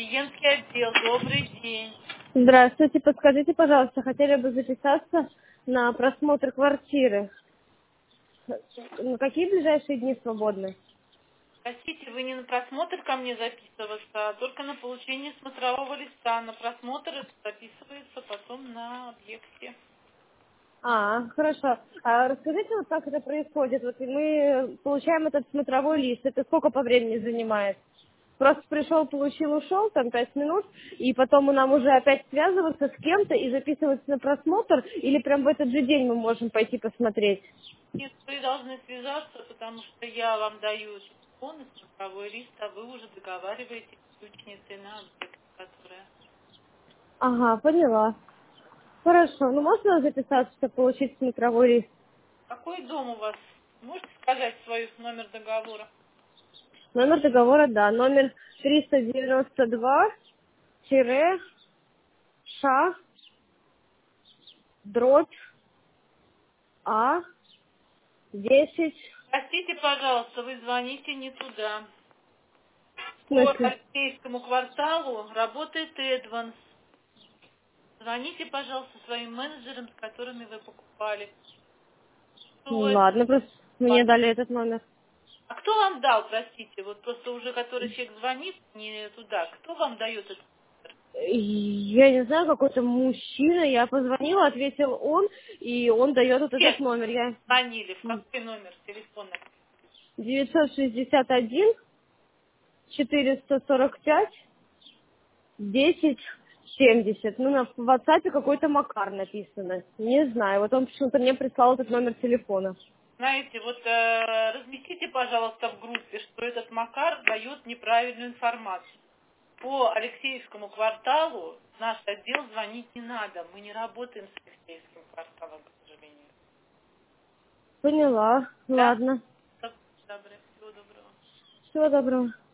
Клиентский отдел, добрый день. Здравствуйте, подскажите, пожалуйста, хотели бы записаться на просмотр квартиры. На какие ближайшие дни свободны? Простите, вы не на просмотр ко мне записываться, а только на получение смотрового листа. На просмотр это записывается потом на объекте. Хорошо. А расскажите, вот как это происходит? Вот мы получаем этот смотровой лист. Это сколько по времени занимает? Просто пришел, получил, ушел, там 5 минут, и потом нам уже опять связываться с кем-то и записываться на просмотр, или прям в этот же день мы можем пойти посмотреть? Нет, вы должны связаться, потому что я вам даю телефон и смотровой лист, а вы уже договариваетесь с ключницей на объект, которая... Ага, поняла. Хорошо. Ну, можно записаться, чтобы получить смотровой лист? Какой дом у вас? Можете сказать свой номер договора? Номер договора, да, номер 392-ша-дробь-А-10. Простите, пожалуйста, вы звоните не туда. В По смысле? Алексеевскому кварталу работает Эдванс. Звоните, пожалуйста, своим менеджерам, с которыми вы покупали. Кто это? Ладно, просто мне дали этот номер. А кто вам дал, простите, вот просто уже который человек звонит не туда. Кто вам дает этот номер? Я не знаю, какой-то мужчина, я позвонила, ответил он, и он дает вот этот Все номер. Я звонили. В какой номер телефона? 961 445 1070. Ну, на WhatsApp какой-то Макар написано. Не знаю. Вот он почему-то мне прислал этот номер телефона. Знаете, вот разместите, пожалуйста, в группе, что этот Макар дает неправильную информацию. По Алексеевскому кварталу в наш отдел звонить не надо. Мы не работаем с Алексеевским кварталом, к сожалению. Поняла. Да? Ладно. Доброе. Всего доброго. Всего доброго.